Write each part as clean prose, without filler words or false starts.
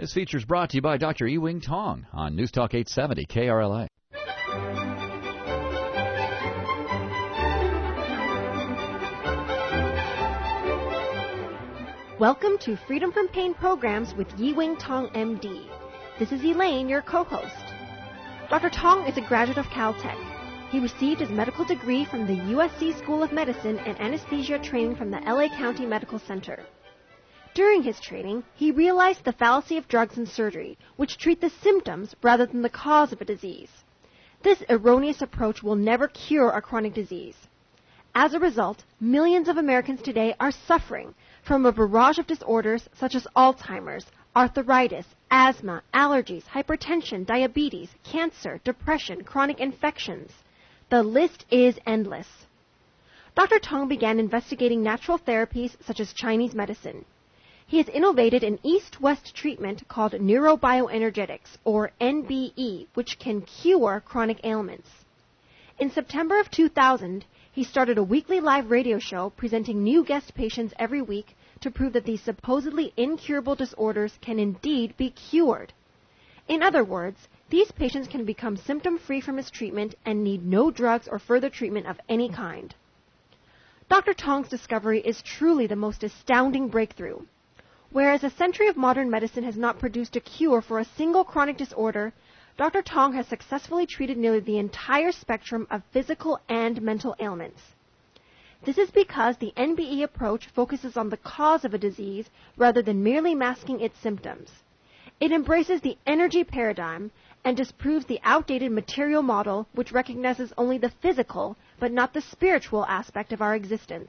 This feature is brought to you by Dr. Ewing Tong on News Talk 870 KRLA. Welcome to Freedom from Pain Programs with Ewing Tong, MD. This is Elaine, your co-host. Dr. Tong is a graduate of Caltech. He received his medical degree from the USC School of Medicine and anesthesia training from the LA County Medical Center. During his training, he realized the fallacy of drugs and surgery, which treat the symptoms rather than the cause of a disease. This erroneous approach will never cure a chronic disease. As a result, millions of Americans today are suffering from a barrage of disorders such as Alzheimer's, arthritis, asthma, allergies, hypertension, diabetes, cancer, depression, chronic infections. The list is endless. Dr. Tong began investigating natural therapies such as Chinese medicine. He has innovated an east-west treatment called neurobioenergetics, or NBE, which can cure chronic ailments. In September of 2000, he started a weekly live radio show presenting new guest patients every week to prove that these supposedly incurable disorders can indeed be cured. In other words, these patients can become symptom-free from his treatment and need no drugs or further treatment of any kind. Dr. Tong's discovery is truly the most astounding breakthrough. Whereas a century of modern medicine has not produced a cure for a single chronic disorder, Dr. Tong has successfully treated nearly the entire spectrum of physical and mental ailments. This is because the NBE approach focuses on the cause of a disease rather than merely masking its symptoms. It embraces the energy paradigm and disproves the outdated material model which recognizes only the physical but not the spiritual aspect of our existence.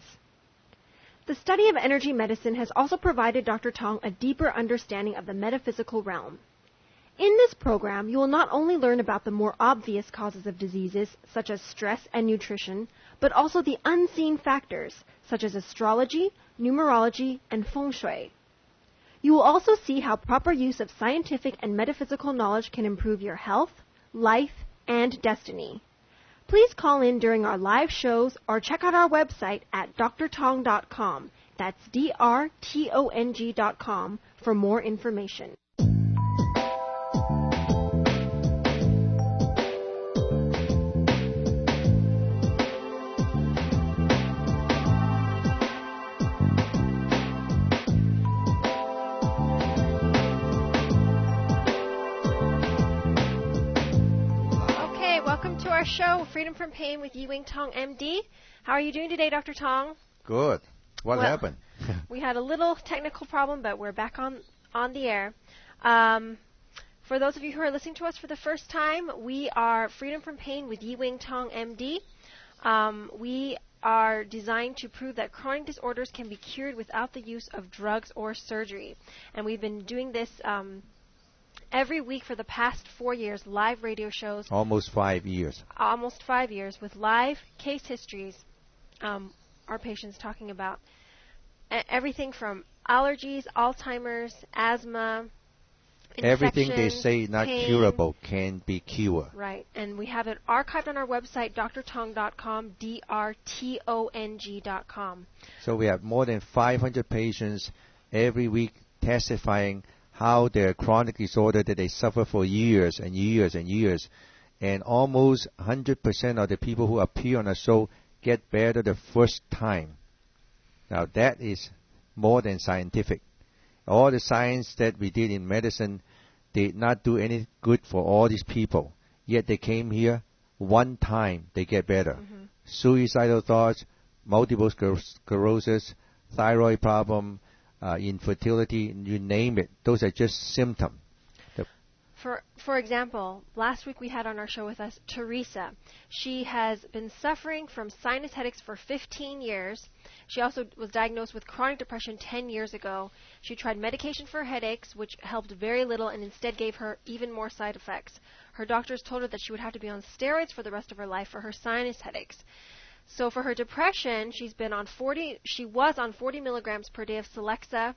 The study of energy medicine has also provided Dr. Tong a deeper understanding of the metaphysical realm. In this program, you will not only learn about the more obvious causes of diseases, such as stress and nutrition, but also the unseen factors, such as astrology, numerology, and feng shui. You will also see how proper use of scientific and metaphysical knowledge can improve your health, life, and destiny. Please call in during our live shows or check out our website at drtong.com. That's drtong.com for more information. Show, Freedom from Pain with Ewing Tong, MD. How are you doing today, Dr. Tong? Good. What happened? We had a little technical problem, but we're back on the air. For those of you who are listening to us for the first time, we are Freedom from Pain with Ewing Tong, MD. We are designed to prove that chronic disorders can be cured without the use of drugs or surgery. And we've been doing this every week for the past 4 years, live radio shows. Almost 5 years. Almost 5 years with live case histories. Our patients talking about everything from allergies, Alzheimer's, asthma, everything they say not pain. Curable can be cured. Right. And we have it archived on our website, drtong.com, drtong.com. So we have more than 500 patients every week testifying how their chronic disorder that they suffer for years and years and years. And almost 100% of the people who appear on the show get better the first time. Now that is more than scientific. All the science that we did in medicine did not do any good for all these people. Yet they came here one time, they get better. Mm-hmm. Suicidal thoughts, multiple sclerosis, thyroid problem, infertility, you name it. Those are just symptoms. For example, last week we had on our show with us Teresa. She has been suffering from sinus headaches for 15 years. She also was diagnosed with chronic depression 10 years ago. She tried medication for headaches, which helped very little and instead gave her even more side effects. Her doctors told her that she would have to be on steroids for the rest of her life for her sinus headaches. So for her depression, she was on 40 milligrams per day of Celexa,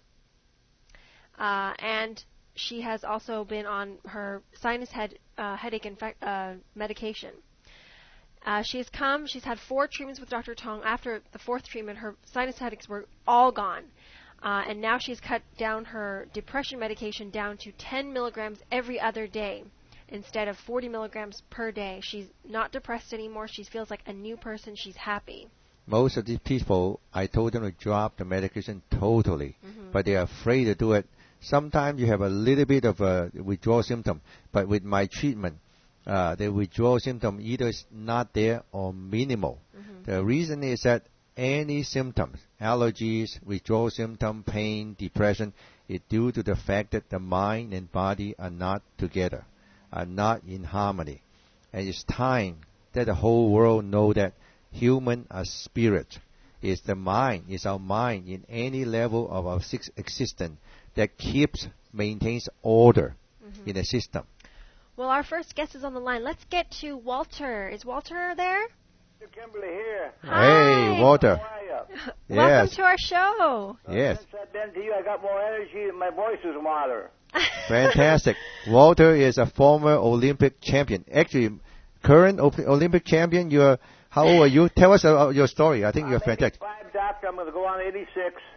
and she has also been on her sinus headache medication. She's had 4 treatments with Dr. Tong. After the 4th treatment, her sinus headaches were all gone. And now she's cut down her depression medication down to 10 milligrams every other day instead of 40 milligrams per day. She's not depressed anymore. She feels like a new person. She's happy. Most of these people, I told them to drop the medication totally, but they are afraid to do it. Sometimes you have a little bit of a withdrawal symptom, but with my treatment, the withdrawal symptom either is not there or minimal. The reason is that any symptoms, allergies, withdrawal symptom, pain, depression, is due to the fact that the mind and body are not together, are not in harmony. And it's time that the whole world know that human are spirit. It's the mind, it's our mind in any level of our existence that maintains order in a system. Well, our first guest is on the line. Let's get to Walter. Is Walter there? Kimberly here. Hi. Hey, Walter. How are you? Welcome to our show. Yes. Since I've been to you, I got more energy and my voice is louder. Fantastic. Walter is a former Olympic champion. Actually, current Olympic champion. How old are you? Tell us your story. I think you're fantastic. 85, doctor. I'm going to go on 86.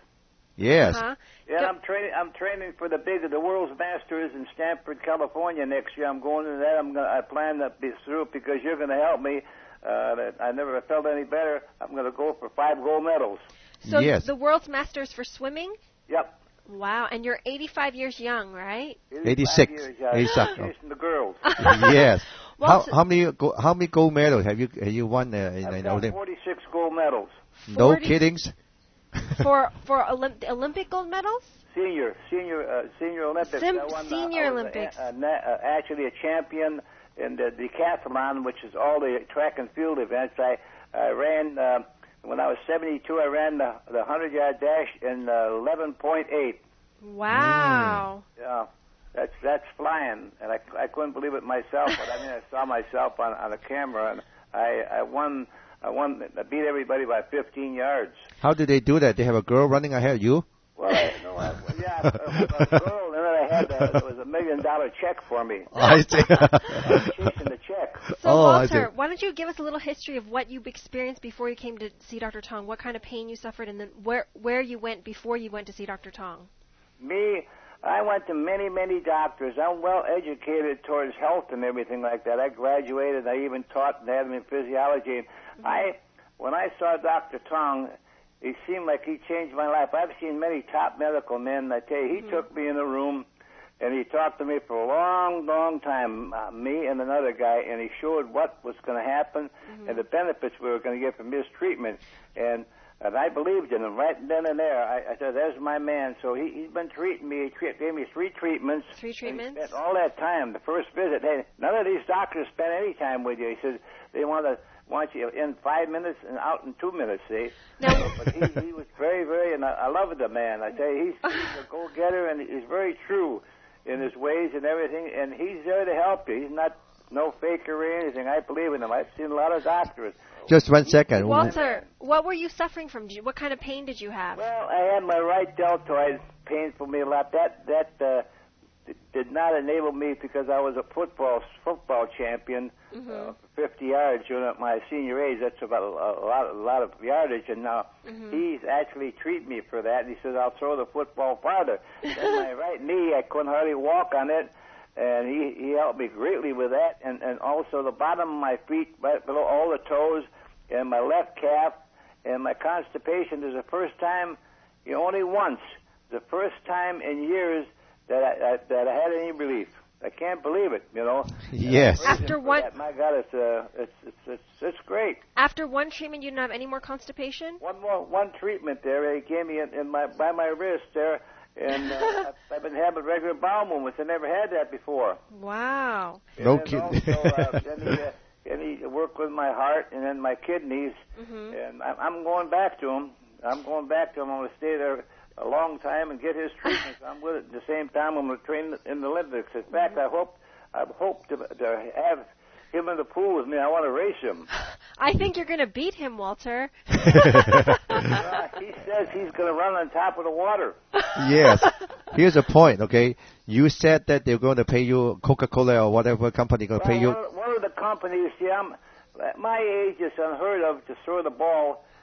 Yes. Yeah, I'm training for the World's Masters in Stanford, California next year. I'm going to that. I plan to be through it because you're going to help me. I never felt any better. I'm going to go for 5 gold medals. So yes. The World's Masters for swimming? Yep. Wow, and you're 85 years young, right? 86. Years, 86. Chasing the girls. Yes. Well, how many gold medals have you won in Olympic? 46 gold medals. No kiddings. for Olympic gold medals? Senior Olympics. Senior Olympics. Actually a champion in the decathlon, which is all the track and field events. I ran, when I was 72, I ran the 100-yard dash in 11.8. Wow. Yeah, that's flying, and I couldn't believe it myself, but I saw myself on a camera, and I beat everybody by 15 yards. How did they do that? They have a girl running ahead of you? Well, a girl, and then I had there was $1 million check for me. I see. Chasing the check. So, Walter, why don't you give us a little history of what you experienced before you came to see Dr. Tong, what kind of pain you suffered, and then where you went before you went to see Dr. Tong? Me, I went to many doctors. I'm well educated towards health and everything like that. I graduated. I even taught anatomy and physiology. When I saw Dr. Tong, it seemed like he changed my life. I've seen many top medical men. I tell you, he took me in a room, and he talked to me for a long time, me and another guy, and he showed what was going to happen and the benefits we were going to get from his treatment. And I believed in him right then and there. I said, there's my man. So he's been treating me. He gave me 3 treatments. 3 treatments? He spent all that time, the first visit. Hey, none of these doctors spend any time with you. He said they want you in 5 minutes and out in 2 minutes, see? No. But he was very, and I love the man. I tell you, he's a go-getter, and he's very true in his ways and everything, and he's there to help you. He's not no faker or anything. I believe in him. I've seen a lot of doctors. Just 1 second. Walter, what were you suffering from? What kind of pain did you have? Well, I had my right deltoid painful me a lot. That did not enable me because I was a football champion for 50 yards during my senior age. That's about a lot of yardage, and now he's actually treated me for that. And he says I'll throw the football farther. Then my right knee, I couldn't hardly walk on it, and he helped me greatly with that. And also the bottom of my feet, right below all the toes, and my left calf, and my constipation is the first time, only once, the first time in years that I had any relief. I can't believe it, Yes. After one, my God, it's great. After one treatment, you didn't have any more constipation? One treatment there. They gave me by my wrist there, and I've been having regular bowel movements. I never had that before. Wow. No kidding. Then he worked with my heart and then my kidneys, and I'm going back to him. I'm going to stay there a long time and get his treatments. I'm with it at the same time. I'm going to train in the Olympics. In fact, I hope to have him in the pool with me. I want to race him. I think you're going to beat him, Walter. He says he's going to run on top of the water. Yes. Here's the point, okay? You said that they're going to pay you, Coca-Cola or whatever company going to pay you. One of the companies, my age is unheard of to throw the ball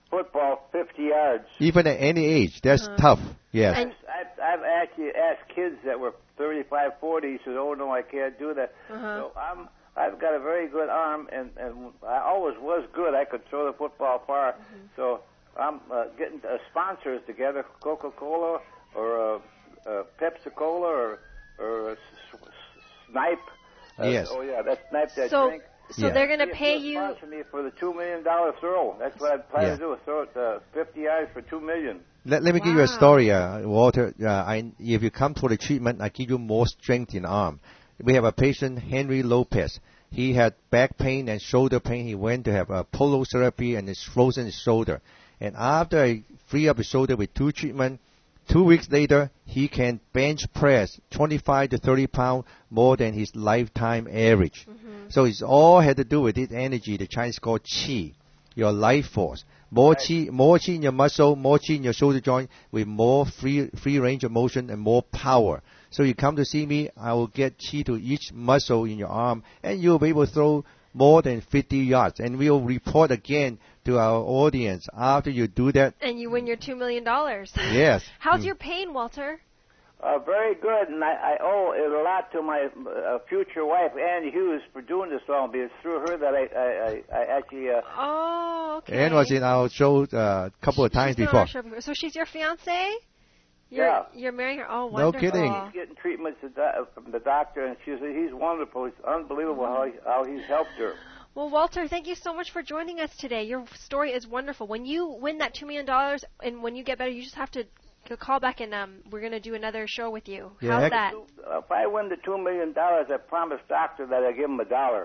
football 50 yards. Even at any age, that's tough. Yes. And I've actually asked kids that were 35, 40, said, "Oh no, I can't do that." So I've got a very good arm, and I always was good. I could throw the football far. So I'm getting sponsors together, Coca-Cola or Pepsi-Cola or Snipe. Yes. Oh yeah, that's Snipe that So- drink. So Yeah. they're going to pay you. Sponsor me for the $2 million throw. That's what I plan to do. Throw it 50 yards for $2 million. Let me give you a story, Walter. If you come for the treatment, I give you more strength in the arm. We have a patient, Henry Lopez. He had back pain and shoulder pain. He went to have a polo therapy and it's frozen his shoulder. And after I free up his shoulder with 2 treatments, 2 weeks later, he can bench press 25 to 30 pounds more than his lifetime average. So it's all had to do with this energy. The Chinese call qi, your life force. More qi in your muscle, more qi in your shoulder joint, with more free range of motion and more power. So you come to see me, I will get qi to each muscle in your arm, and you'll be able to throw more than 50 yards. And we'll report again to our audience after you do that. And you win your $2 million. Yes. How's your pain, Walter? Very good, and I owe it a lot to my future wife, Ann Hughes, for doing this all. Because through her that I actually. Oh, okay. Anne was in our show a couple of times She's been on before. our show before. So she's your fiancée? Yeah. You're marrying her? Oh, No wonderful. kidding. He's getting treatments from the doctor, and she said he's wonderful. It's unbelievable how he's helped her. Well, Walter, thank you so much for joining us today. Your story is wonderful. When you win that $2 million and when you get better, you just have to call back and we're going to do another show with you. Yeah, How's that? If I win the $2 million, I promise doctor that I give him $1.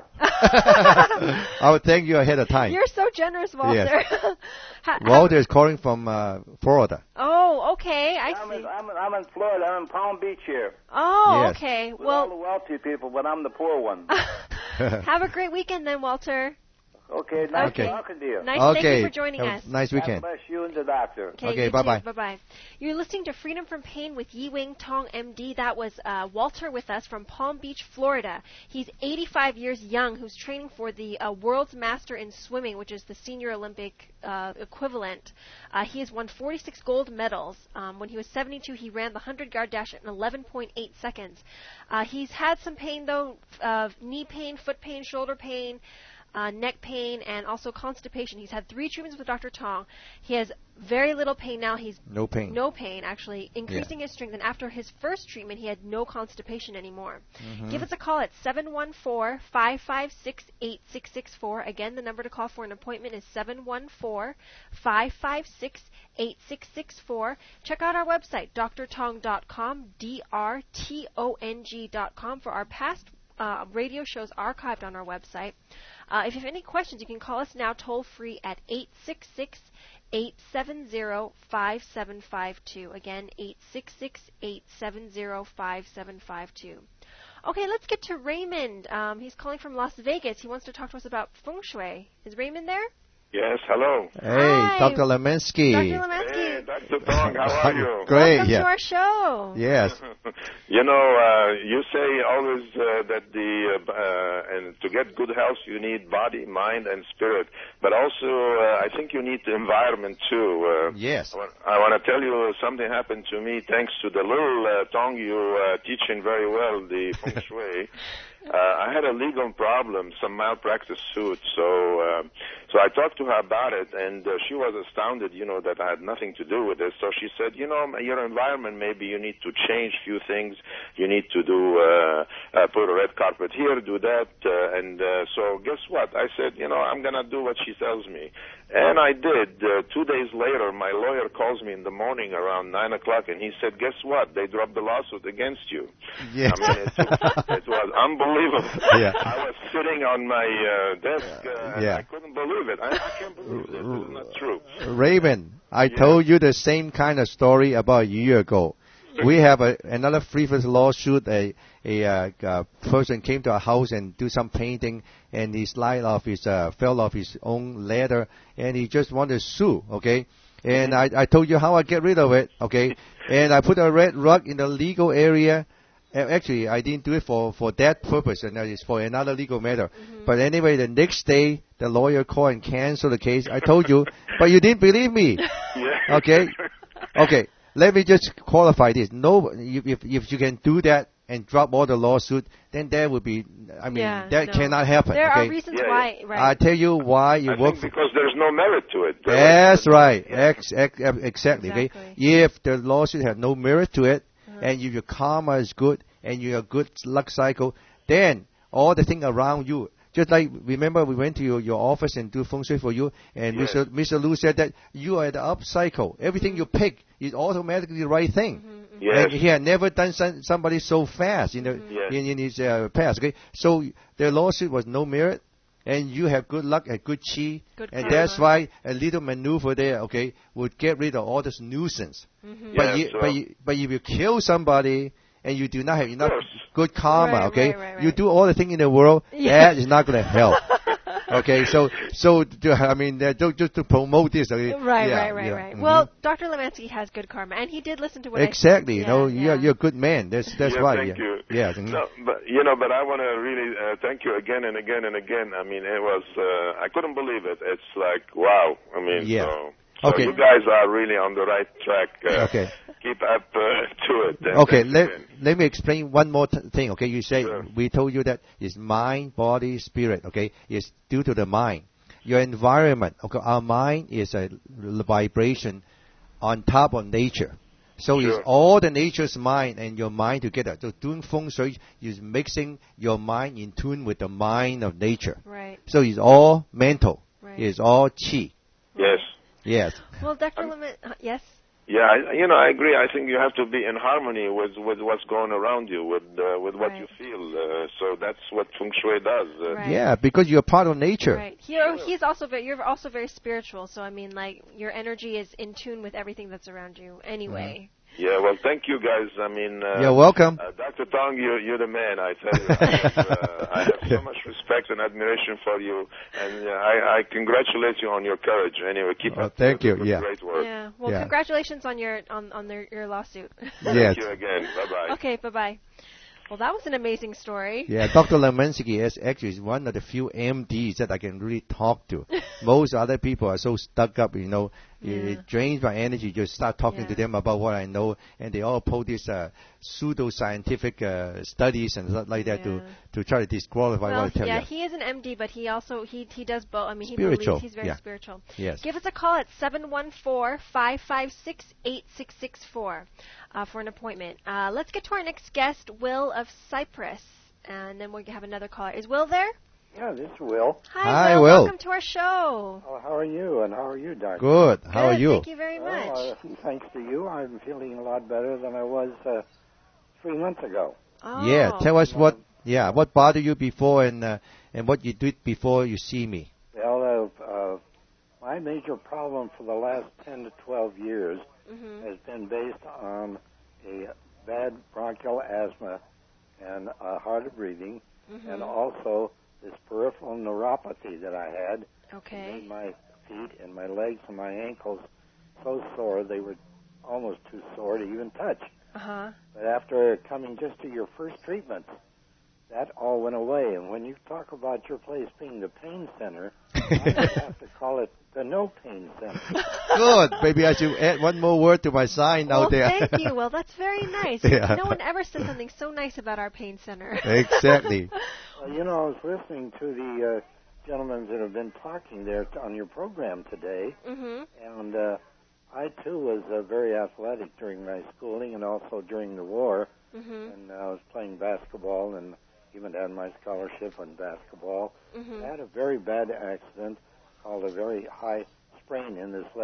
I would thank you ahead of time. You're so generous, Walter. Yes. Walter is calling from Florida. Oh, okay. I I'm see. I'm in Florida. I'm in Palm Beach here. Oh, Yes. okay. With all the Well, wealthy people, but I'm the poor one. have a great weekend then, Walter. Okay, nice Okay. talking to you. Nice. Thank Okay. you for joining Have us. a nice God weekend. bless you and the doctor. Okay, you bye-bye. too. Bye-bye. You're listening to Freedom from Pain with Yi-Wing Tong, MD. That was Walter with us from Palm Beach, Florida. He's 85 years young, who's training for the World's Master in Swimming, which is the senior Olympic equivalent. He has won 46 gold medals. When he was 72, he ran the 100-yard dash in 11.8 seconds. He's had some pain, though, knee pain, foot pain, shoulder pain, neck pain, and also constipation. He's had 3 treatments with Dr. Tong. He has very little pain now. He's No pain. no pain, actually, increasing his strength. And after his first treatment, he had no constipation anymore. Give us a call at 714-556-8664. Again, the number to call for an appointment is 714-556-8664. Check out our website, drtong.com, drtong.com, for our past radio shows archived on our website. If you have any questions, you can call us now toll-free at 866-870-5752. Again, 866-870-5752. Okay, let's get to Raymond. He's calling from Las Vegas. He wants to talk to us about feng shui. Is Raymond there? Yes, hello. Hey, Hi. Dr. Lemensky. Dr. Lemansky. Hey, Dr. Tong, how are you? Great, Welcome yeah. to our show. Yes. You know, you say always that and to get good health, you need body, mind, and spirit. But also, I think you need the environment, too. Yes. I want to tell you something happened to me thanks to the little Tong you teaching very well, the feng shui. I had a legal problem, some malpractice suit, so I talked to her about it, and she was astounded, that I had nothing to do with it. So she said, your environment, maybe you need to change few things. You need to do put a red carpet here, do that, and so guess what? I said, I'm gonna do what she tells me, and I did. 2 days later, my lawyer calls me in the morning around 9 o'clock, and he said, guess what? They dropped the lawsuit against you. Yes. I mean, it was unbelievable. Yeah. I was sitting on my desk, and Yeah. I couldn't believe it. I can't believe this. This is not true. Raymond, I told you the same kind of story about a year ago. We have another frivolous lawsuit. A person came to our house and do some painting, and he fell off his own ladder, and he just wanted to sue. Okay, and I told you how I get rid of it. Okay, and I put a red rug in the legal area. Actually, I didn't do it for that purpose, and that is for another legal matter. But anyway, the next day, the lawyer called and canceled the case. I told you, but you didn't believe me. Yeah. Okay? Okay, let me just qualify this. No, if you can do that and drop all the lawsuit, then that would be, that cannot happen. There okay? are reasons why, right? I tell you why you I work think because there's no merit to it. That's right. Yeah. Exactly. Okay? If the lawsuit has no merit to it, and if your karma is good, and you have good luck cycle, then all the thing around you, just like, remember we went to your office and do feng shui for you, and Yes. Mr. Lu said that you are at the up cycle. Everything you pick is automatically the right thing. Yes. And he had never done somebody so fast in his past. Okay, so the lawsuit was no merit, and you have good luck and good chi, and that's why a little maneuver there, okay, would get rid of all this nuisance. But if you kill somebody and you do not have enough good karma, right. you do all the things in the world, that is not going to help. Okay, so just to promote this. Okay? Right. Well, Dr. Lemansky has good karma, and he did listen to what exactly. I said. You're a good man. That's why. Thank you. Yeah. No, but I want to really thank you again and again and again. I mean, it was I couldn't believe it. It's like wow. I mean, so you guys are really on the right track. Okay. Keep up to it. Okay, let me explain one more thing. Okay, you say we told you that it's mind, body, spirit. Okay, it's due to the mind. Your environment. Okay, our mind is a vibration on top of nature. So it's all the nature's mind and your mind together. So doing feng shui is mixing your mind in tune with the mind of nature. Right. So it's all mental. Right. It's all chi. Yes. Well, Dr. yes. Yeah, I agree. I think you have to be in harmony with what's going around you, with what you feel. So that's what feng shui does. Yeah, because you're part of nature. Right. You're also very spiritual. So I mean, like your energy is in tune with everything that's around you. Anyway. Yeah. Well, thank you guys. I mean, you're welcome. Dr. Tong, you're the man. I tell you, I have so much respect and admiration for you, and I congratulate you on your courage. Anyway, keep up. Thank you. Great work. Yeah. Well, congratulations on your lawsuit. Thank you again. Bye bye. Okay. Bye bye. Well, that was an amazing story. Yeah, Dr. Lemansky is actually one of the few MDs that I can really talk to. Most other people are so stuck up, It drains my energy. Just start talking to them about what I know, and they all pull these pseudo-scientific studies and stuff like that to try to disqualify what I tell you. Yeah, he is an MD, but he also he does both. I mean, spiritual. He's very spiritual. Yes. Give us a call at 714-556-8664 for an appointment. Let's get to our next guest, Will of Cyprus, and then we'll have another caller. Is Will there? Yeah, this is Will. Hi, Will. Welcome to our show. Oh, how are you? And how are you, Doctor? Good. How are you? Thank you very much. Thanks to you, I'm feeling a lot better than I was 3 months ago. Oh. Yeah, tell us what bothered you before and what you did before you see me. Well, my major problem for the last 10 to 12 years has been based on a bad bronchial asthma and hard breathing, and also this peripheral neuropathy that I had. Okay. Made my feet and my legs and my ankles so sore they were almost too sore to even touch. But after coming just to your first treatment, that all went away. And when you talk about your place being the pain center, I have to call it the no pain center. Good. Maybe I should add one more word to my sign out there. Thank you. Well, that's very nice. Yeah. No one ever said something so nice about our pain center. Exactly. I was listening to the gentlemen that have been talking there on your program today, and I, too, was very athletic during my schooling and also during the war, and I was playing basketball and even had my scholarship in basketball. I had a very bad accident called a very high sprain in this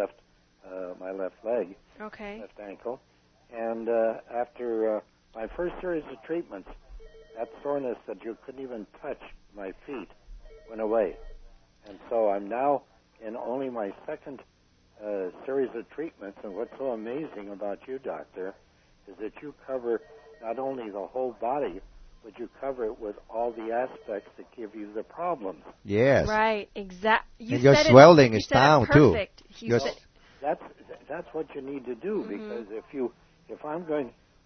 my left leg, left ankle, and after my first series of treatments, that soreness that you couldn't even touch my feet went away. And so I'm now in only my second series of treatments, and what's so amazing about you, Doctor, is that you cover not only the whole body, but you cover it with all the aspects that give you the problems. Yes. Right, exactly. And your swelling is down, too. That's what you need to do, because if I'm going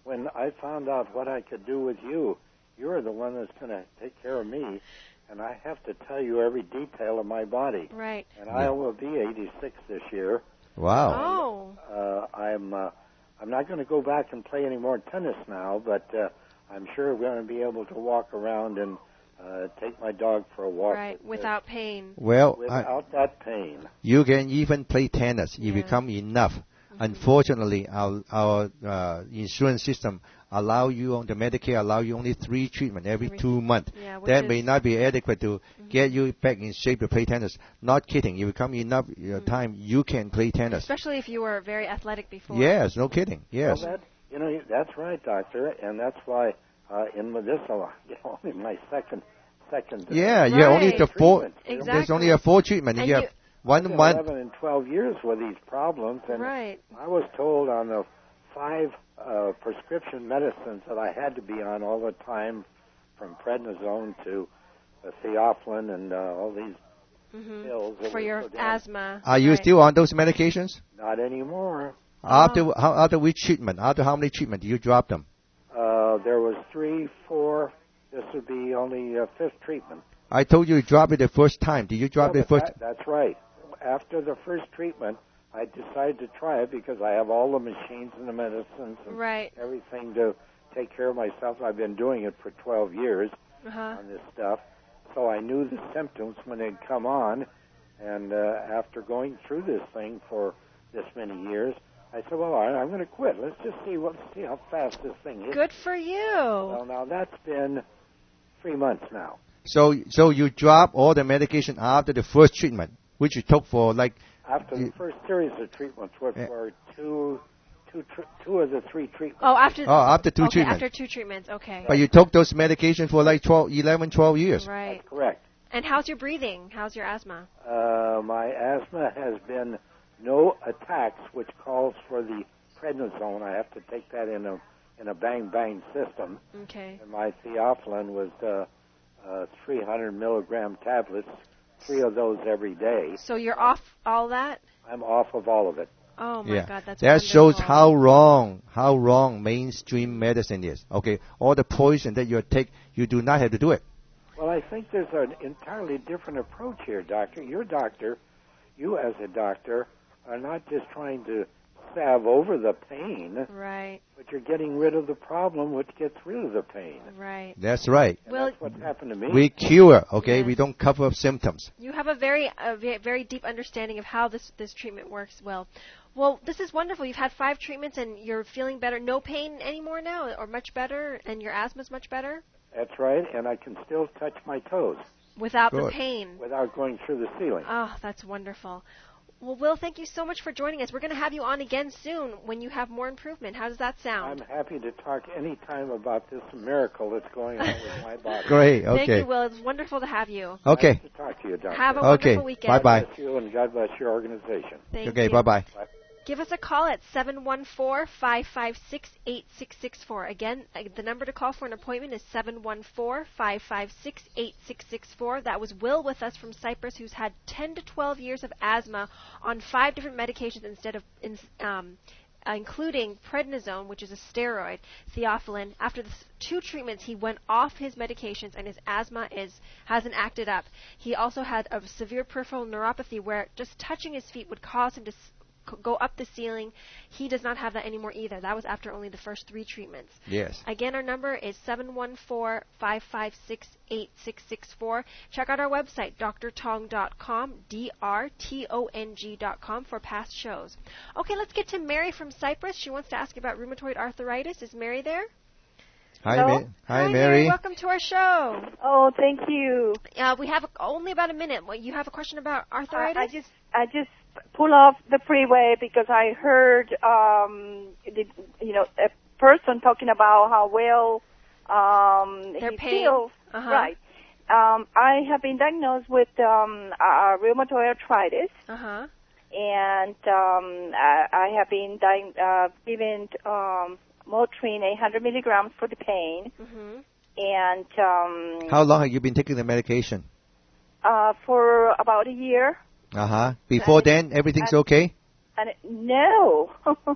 when I found out what I could do with you, you're the one that's going to take care of me, and I have to tell you every detail of my body. Right. And I will be 86 this year. Wow. Oh. I'm not going to go back and play any more tennis now, but I'm sure we're going to be able to walk around and take my dog for a walk. Right, without pain. Well, without that pain. You can even play tennis if you come enough. Unfortunately, our insurance system allow you on the Medicare allow you only 3 treatments every 2 months. Yeah, that may not be adequate to get you back in shape to play tennis. Not kidding. If you come enough time, you can play tennis. Especially if you were very athletic before. Yes, no kidding. Yes. Well, that's right, doctor, and that's why in medicinal, only my second. Yeah, you have only the 4. Exactly. There's only a 4 treatment. And you have 1 month. 11 and 12 years with these problems, and right. I was told on the 5 prescription medicines that I had to be on all the time, from prednisone to theophylline and all these pills. For your asthma. Are you still on those medications? Not anymore. After which treatment? After how many treatment do you drop them? There was 3, 4. This would be only 5th treatment. I told you drop it the first time. Did you drop it first? That's right. After the first treatment, I decided to try it because I have all the machines and the medicines and everything to take care of myself. I've been doing it for 12 years on this stuff. So I knew the symptoms when they'd come on. And after going through this thing for this many years, I said, well, I'm going to quit. Let's just see how fast this thing is. Good for you. Well, now that's been 3 months now. So you drop all the medication after the first treatment, which you took for after the first series of treatments, which were two of the 3 treatments. Oh, after 2 treatments. After 2 treatments, okay. But you took those medications for 12 years. Right. That's correct. And how's your breathing? How's your asthma? My asthma has been no attacks, which calls for the prednisone. I have to take that in a bang system. Okay. And my theophylline was 300 milligram tablets, 3 of those every day. So you're off all that? I'm off of all of it. Oh my God, that's that wonderful. shows how wrong mainstream medicine is. Okay, all the poison that you take, you do not have to do it. Well, I think there's an entirely different approach here, doctor. You as a doctor are not just trying to salve over the pain, right? But you're getting rid of the problem, which gets rid of the pain. Right. That's right. Well, that's what's happened to me. We cure, okay? Yes. We don't cover up symptoms. You have a very deep understanding of how this treatment works. Well, this is wonderful. You've had 5 treatments and you're feeling better. No pain anymore now, or much better, and your asthma's much better? That's right, and I can still touch my toes. Without the pain. Without going through the ceiling. Oh, that's wonderful. Well, Will, thank you so much for joining us. We're going to have you on again soon when you have more improvement. How does that sound? I'm happy to talk any time about this miracle that's going on with my body. Great, okay. Thank you, Will. It's wonderful to have you. Okay. Nice to talk to you, Doctor. Have a wonderful weekend. Bye-bye. God bless you, and God bless your organization. Thank you. Bye. Bye-bye. Give us a call at 714-556-8664. Again, the number to call for an appointment is 714-556-8664. That was Will with us from Cyprus, who's had 10 to 12 years of asthma on 5 different medications including prednisone, which is a steroid, theophylline. After the 2 treatments, he went off his medications, and his asthma hasn't acted up. He also had a severe peripheral neuropathy where just touching his feet would cause him to go up the ceiling. He does not have that anymore either. That was after only the first 3 treatments. Yes. Again, our number is 714-556-8664. Check out our website, drtong.com, drtong.com, for past shows. Okay, let's get to Mary from Cyprus. She wants to ask about rheumatoid arthritis. Is Mary there? Hi, Hi, Mary. Welcome to our show. Oh, thank you. We have only about a minute. You have a question about arthritis? I just pull off the freeway because I heard a person talking about how well he feels. Uh-huh. Right. I have been diagnosed with rheumatoid arthritis. Uh-huh. And I have been given Motrin 800 milligrams for the pain. Mm-hmm. And how long have you been taking the medication? For about a year. Before then, everything's okay? And no.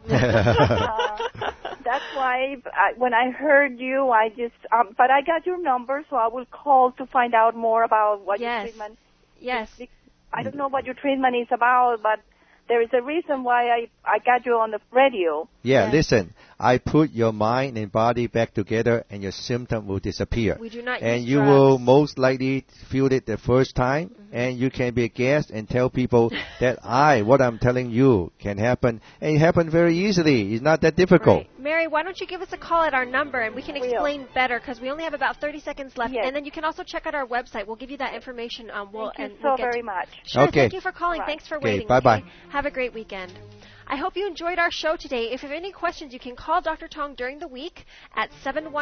That's why when I heard you, I just, but I got your number, so I will call to find out more about what your treatment. Yes. I don't know what your treatment is about, but there is a reason why I got you on the radio. Yeah, listen, I put your mind and body back together and your symptom will disappear. We do not and use you drugs. will most likely feel it the first time, and you can be a guest and tell people that what I'm telling you can happen, and it happens very easily. It's not that difficult. Right. Mary, why don't you give us a call at our number and we can explain better, because we only have about 30 seconds left. Yes. And then you can also check out our website. We'll give you that information. Thank you very much. Sure, okay. Thank you for calling. Thanks for waiting. Bye-bye. Have a great weekend. I hope you enjoyed our show today. If you have any questions, you can call Dr. Tong during the week at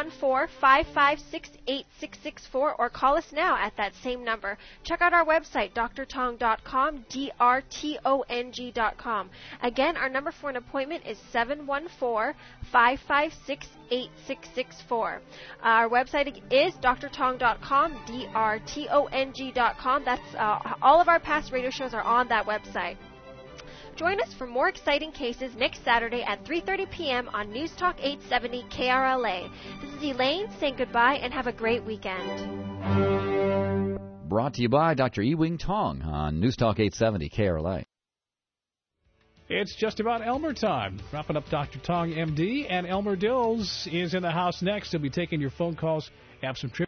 714-556-8664 or call us now at that same number. Check out our website, drtong.com, drtong.com. Again, our number for an appointment is 714-556-8664. Our website is drtong.com, drtong.com. That's all of our past radio shows are on that website. Join us for more exciting cases next Saturday at 3:30 p.m. on News Talk 870 KRLA. This is Elaine saying goodbye and have a great weekend. Brought to you by Dr. Ewing Tong on News Talk 870 KRLA. It's just about Elmer time. Wrapping up Dr. Tong, MD, and Elmer Dills is in the house next. He'll be taking your phone calls. Have some trivia.